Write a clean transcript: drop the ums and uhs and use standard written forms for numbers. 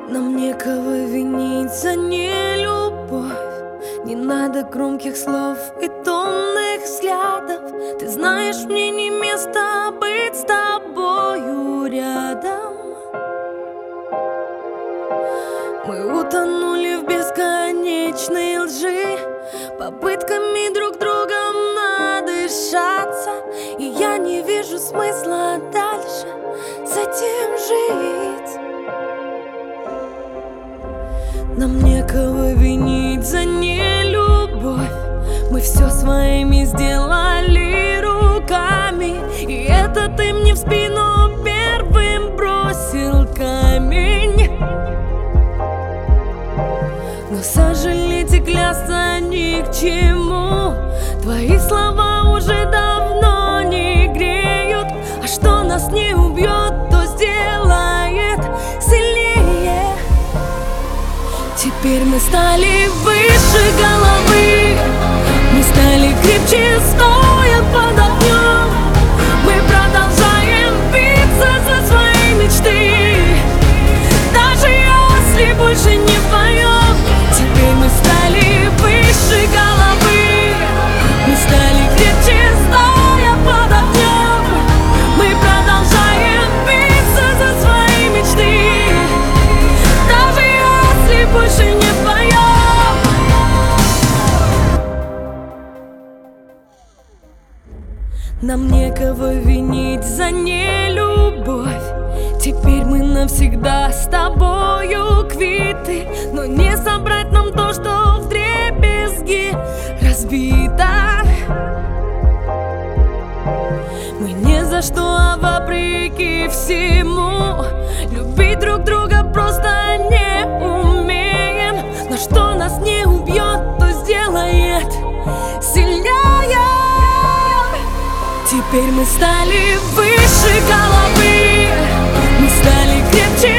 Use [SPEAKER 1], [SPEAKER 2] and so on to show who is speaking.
[SPEAKER 1] Нам некого винить за нелюбовь. Не надо громких слов и томных взглядов. Ты знаешь, мне не место быть с тобою рядом. Мы утонули в бесконечной лжи, попытками друг другом надышаться. И я не вижу смысла дальше с этим жить. Нам некого винить за нелюбовь. Мы все своими сделали руками, и это ты мне в спину первым бросил камень. Но сожалеть и клясться ни к чему. Твои слова уже давно не греют. А что нас не убьет, то сделает сильнее. Теперь мы стали выше головы, мы стали крепче, стоя под огнем. Мы продолжаем биться за свои мечты, даже если больше не вдвоем. Теперь мы стали выше головы, мы стали крепче, стоя под огнем. Мы продолжаем биться за свои мечты, даже если больше не вдвоем. Нам некого винить за нелюбовь. Теперь мы навсегда с тобою квиты, но не собрать нам то, что вдребезги разбито. Мы ни за что, а вопреки всему любить друг друга просто не умеем. Но что нас не убьет, то сделает сильнее. Теперь мы стали выше головы, мы стали крепче,